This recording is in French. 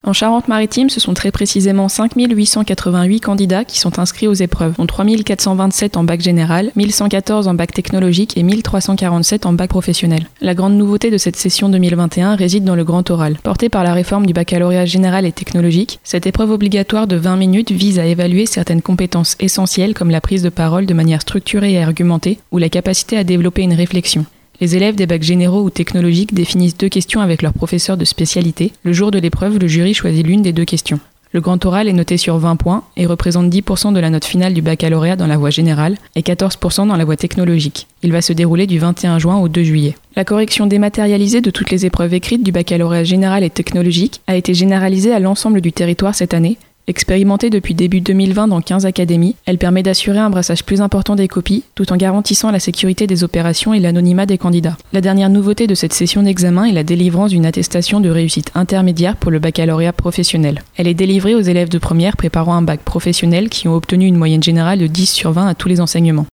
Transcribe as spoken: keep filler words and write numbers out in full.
En Charente-Maritime, ce sont très précisément cinq mille huit cent quatre-vingt-huit candidats qui sont inscrits aux épreuves, dont trois mille quatre cent vingt-sept en bac général, mille cent quatorze en bac technologique et mille trois cent quarante-sept en bac professionnel. La grande nouveauté de cette session deux mille vingt et un réside dans le grand oral. Portée par la réforme du baccalauréat général et technologique, cette épreuve obligatoire de vingt minutes vise à évaluer certaines compétences essentielles comme la prise de parole de manière structurée et argumentée ou la capacité à développer une réflexion. Les élèves des bacs généraux ou technologiques définissent deux questions avec leur professeur de spécialité. Le jour de l'épreuve, le jury choisit l'une des deux questions. Le grand oral est noté sur vingt points et représente dix pour cent de la note finale du baccalauréat dans la voie générale et quatorze pour cent dans la voie technologique. Il va se dérouler du vingt et un juin au deux juillet. La correction dématérialisée de toutes les épreuves écrites du baccalauréat général et technologique a été généralisée à l'ensemble du territoire cette année. Expérimentée depuis début deux mille vingt dans quinze académies, elle permet d'assurer un brassage plus important des copies, tout en garantissant la sécurité des opérations et l'anonymat des candidats. La dernière nouveauté de cette session d'examen est la délivrance d'une attestation de réussite intermédiaire pour le baccalauréat professionnel. Elle est délivrée aux élèves de première préparant un bac professionnel qui ont obtenu une moyenne générale de dix sur vingt à tous les enseignements.